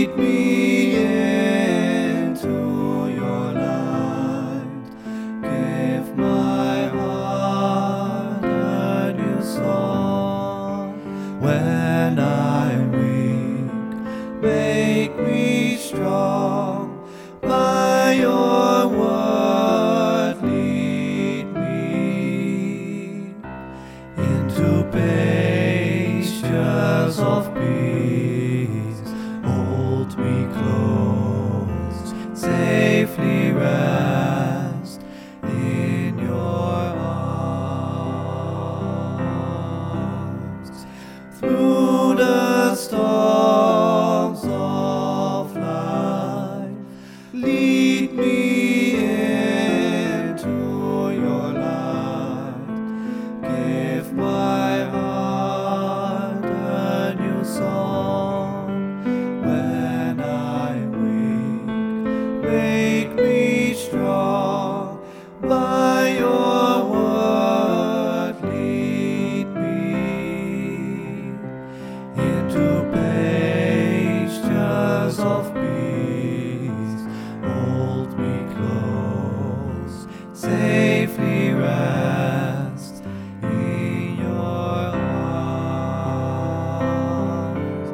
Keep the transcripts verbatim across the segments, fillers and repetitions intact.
Lead me into your light. Give my heart a new song. When I'm weak, make me strong. By your word lead me into pastures of peace. Hold me close, safely rest in your arms. Through the storms of life, lead me into your light. Give my heart a new song. When I'm weak, make me strong. By your word lead me into pastures of peace. Hold me close, safely rest in your arms.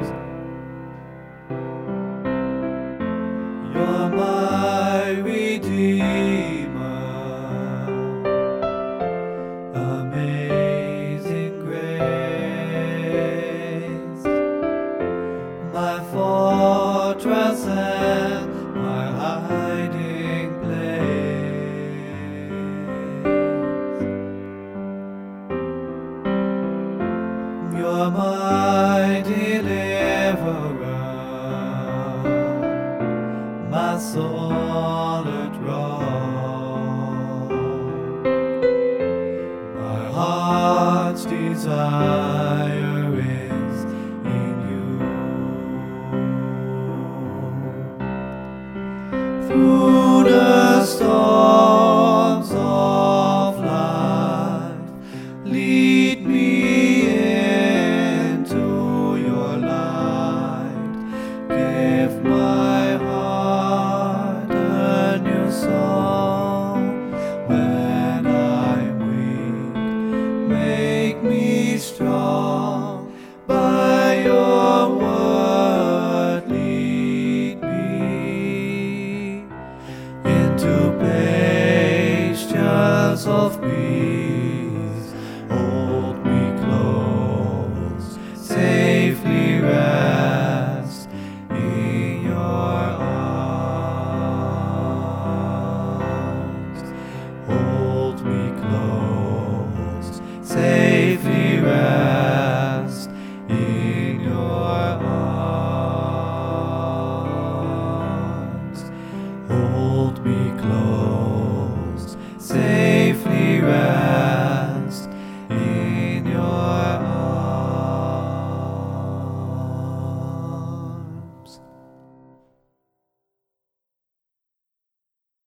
You're my Redeemer, amazing grace, my fortress and my hiding place. You're my deliverer, my solid rock, my heart's desire is in you. Through